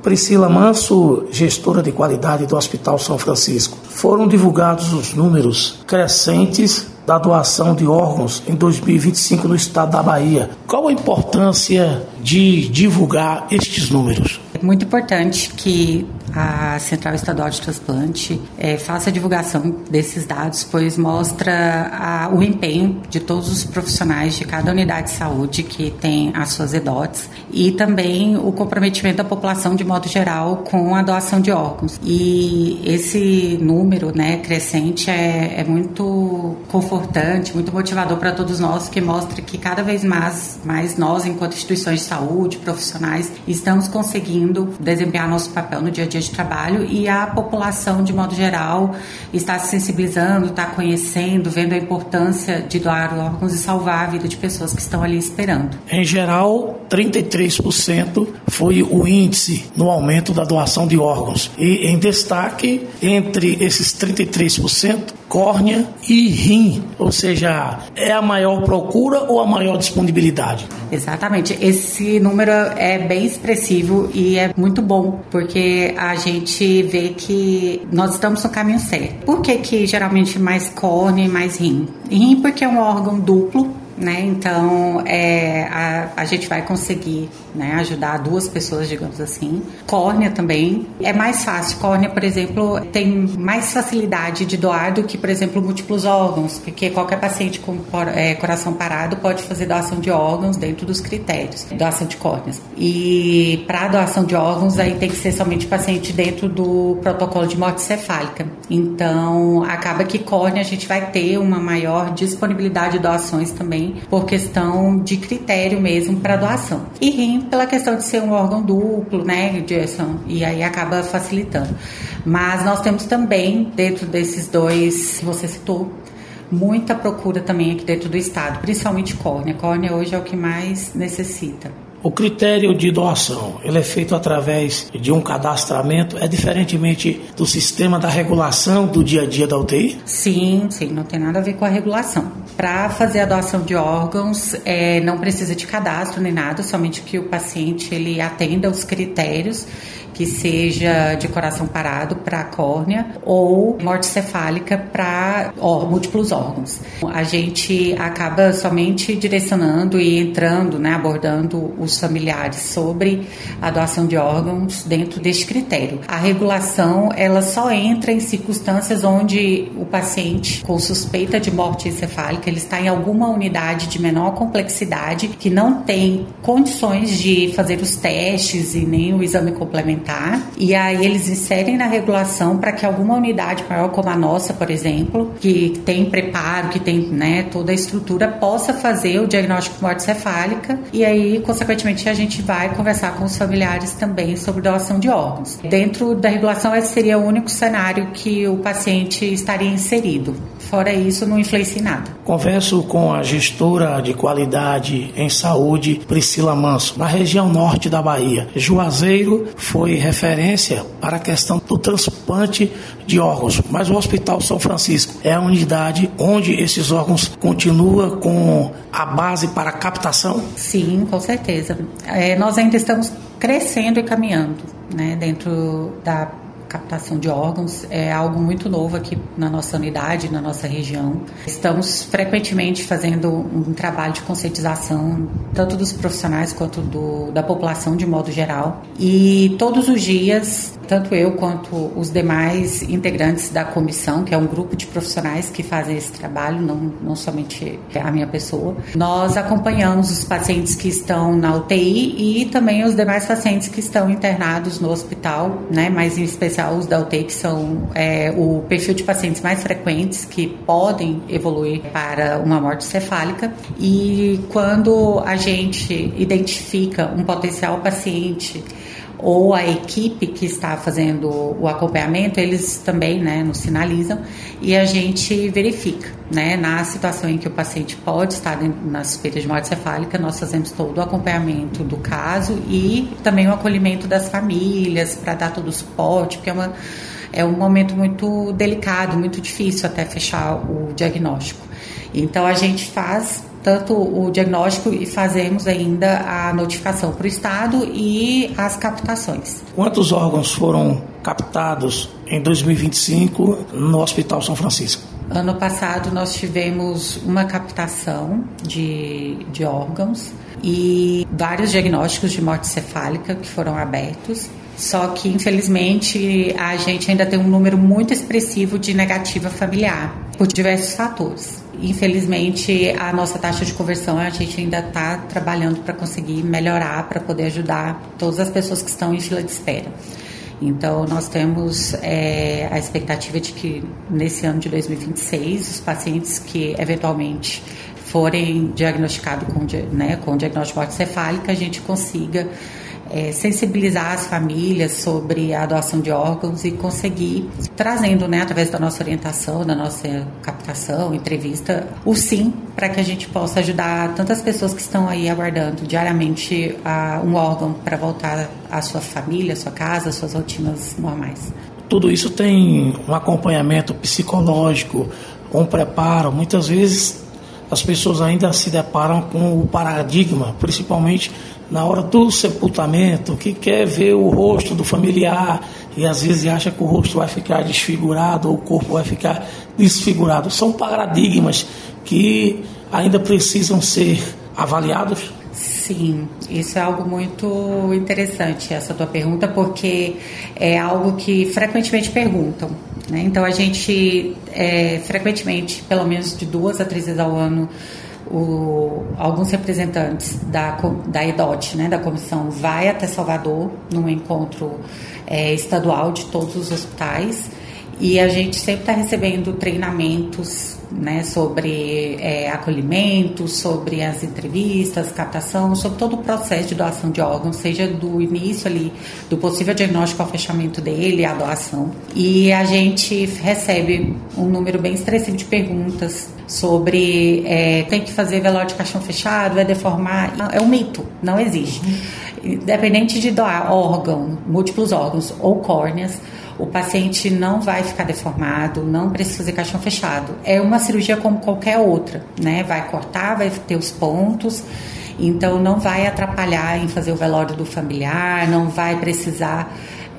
Priscila Manso, gestora de qualidade do Hospital São Francisco. Foram divulgados os números crescentes da doação de órgãos em 2025 no estado da Bahia. Qual a importância de divulgar estes números? É muito importante que a Central Estadual de Transplante faça a divulgação desses dados, pois mostra o empenho de todos os profissionais de cada unidade de saúde que tem as suas EDOTs e também o comprometimento da população de modo geral com a doação de órgãos. E esse número, crescente é muito confortante, muito motivador para todos nós, que mostra que cada vez mais nós, enquanto instituições de saúde, profissionais, estamos conseguindo desempenhar nosso papel no dia a dia de trabalho e a população, de modo geral, está se sensibilizando, está conhecendo, vendo a importância de doar órgãos e salvar a vida de pessoas que estão ali esperando. Em geral, 33% foi o índice no aumento da doação de órgãos. E em destaque, entre esses 33%, córnea e rim, ou seja, é a maior procura ou a maior disponibilidade? Exatamente, esse número é bem expressivo e é muito bom, porque a gente vê que nós estamos no caminho certo. Por que geralmente mais córnea e mais rim? Rim porque é um órgão duplo, então a gente vai conseguir ajudar duas pessoas, digamos assim. Córnea também é mais fácil. Córnea, por exemplo, tem mais facilidade de doar do que, por exemplo, múltiplos órgãos, porque qualquer paciente com coração parado pode fazer doação de órgãos dentro dos critérios, doação de córneas. E para doação de órgãos, aí tem que ser somente paciente dentro do protocolo de morte cefálica. Então, acaba que córnea a gente vai ter uma maior disponibilidade de doações também, por questão de critério mesmo para doação. E rim pela questão de ser um órgão duplo, Jason? E aí acaba facilitando. Mas nós temos também, dentro desses dois que você citou, muita procura também aqui dentro do estado, principalmente córnea. Córnea hoje é o que mais necessita. O critério de doação, ele é feito através de um cadastramento, é diferentemente do sistema da regulação do dia a dia da UTI? Sim, não tem nada a ver com a regulação. Para fazer a doação de órgãos, não precisa de cadastro nem nada, somente que o paciente ele atenda os critérios, que seja de coração parado para córnea ou morte cefálica para múltiplos órgãos. A gente acaba somente direcionando e entrando, abordando os familiares sobre a doação de órgãos dentro deste critério. A regulação, ela só entra em circunstâncias onde o paciente com suspeita de morte encefálica, ele está em alguma unidade de menor complexidade, que não tem condições de fazer os testes e nem o exame complementar. E aí eles inserem na regulação para que alguma unidade maior como a nossa, por exemplo, que tem preparo, que tem toda a estrutura, possa fazer o diagnóstico de morte cefálica e aí, consequentemente, a gente vai conversar com os familiares também sobre doação de órgãos. Dentro da regulação, esse seria o único cenário que o paciente estaria inserido. Fora isso, não influencia em nada. Converso com a gestora de qualidade em saúde, Priscila Manso, na região norte da Bahia. Juazeiro foi referência para a questão do transplante de órgãos, mas o Hospital São Francisco é a unidade onde esses órgãos continuam com a base para a captação? Sim, com certeza. Nós ainda estamos crescendo e caminhando, dentro da captação de órgãos. É algo muito novo aqui na nossa unidade, na nossa região. Estamos frequentemente fazendo um trabalho de conscientização, tanto dos profissionais quanto da população de modo geral. E todos os dias, tanto eu quanto os demais integrantes da comissão, que é um grupo de profissionais que fazem esse trabalho, não somente a minha pessoa, nós acompanhamos os pacientes que estão na UTI e também os demais pacientes que estão internados no hospital, mas em especial os da UTI, que são o perfil de pacientes mais frequentes que podem evoluir para uma morte cefálica. E quando a gente identifica um potencial paciente ou a equipe que está fazendo o acompanhamento, eles também nos sinalizam e a gente verifica. Na situação em que o paciente pode estar na suspeita de morte cefálica, nós fazemos todo o acompanhamento do caso e também o acolhimento das famílias para dar todo o suporte, porque é um momento muito delicado, muito difícil até fechar o diagnóstico. Então a gente faz tanto o diagnóstico e fazemos ainda a notificação para o Estado e as captações. Quantos órgãos foram captados em 2025 no Hospital São Francisco? Ano passado nós tivemos uma captação de órgãos e vários diagnósticos de morte cefálica que foram abertos, só que infelizmente a gente ainda tem um número muito expressivo de negativa familiar, por diversos fatores. Infelizmente a nossa taxa de conversão a gente ainda está trabalhando para conseguir melhorar, para poder ajudar todas as pessoas que estão em fila de espera. Então, nós temos a expectativa de que nesse ano de 2026, os pacientes que eventualmente forem diagnosticados com diagnóstico de morte cefálica, a gente consiga sensibilizar as famílias sobre a doação de órgãos e conseguir, trazendo, através da nossa orientação, da nossa captação, entrevista, o sim, para que a gente possa ajudar tantas pessoas que estão aí aguardando diariamente um órgão para voltar à sua família, à sua casa, às suas rotinas normais. Tudo isso tem um acompanhamento psicológico, um preparo. Muitas vezes as pessoas ainda se deparam com o paradigma, principalmente na hora do sepultamento, que quer ver o rosto do familiar e às vezes acha que o rosto vai ficar desfigurado ou o corpo vai ficar desfigurado. São paradigmas que ainda precisam ser avaliados? Sim, isso é algo muito interessante, essa tua pergunta, porque é algo que frequentemente perguntam. Então a gente, frequentemente, pelo menos de 2 a 3 vezes ao ano, alguns representantes da EDOT, da comissão, vai até Salvador num encontro estadual de todos os hospitais, e a gente sempre está recebendo treinamentos sobre acolhimento, sobre as entrevistas, captação, sobre todo o processo de doação de órgãos, seja do início ali, do possível diagnóstico ao fechamento dele, a doação. E a gente recebe um número bem expressivo de perguntas sobre tem que fazer velório de caixão fechado, vai deformar. É um mito, não existe. Independente de doar órgão, múltiplos órgãos ou córneas, o paciente não vai ficar deformado, não precisa fazer caixão fechado. É uma cirurgia como qualquer outra, Vai cortar, vai ter os pontos, então não vai atrapalhar em fazer o velório do familiar, não vai precisar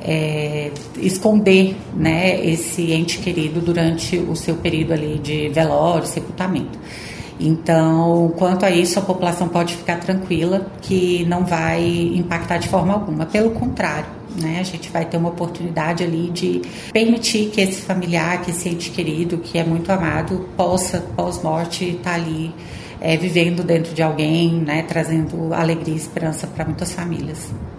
esconder, esse ente querido durante o seu período ali de velório, sepultamento. Então, quanto a isso, a população pode ficar tranquila que não vai impactar de forma alguma. Pelo contrário, a gente vai ter uma oportunidade ali de permitir que esse familiar, que esse ente querido, que é muito amado, possa, pós-morte, estar ali vivendo dentro de alguém, trazendo alegria e esperança para muitas famílias.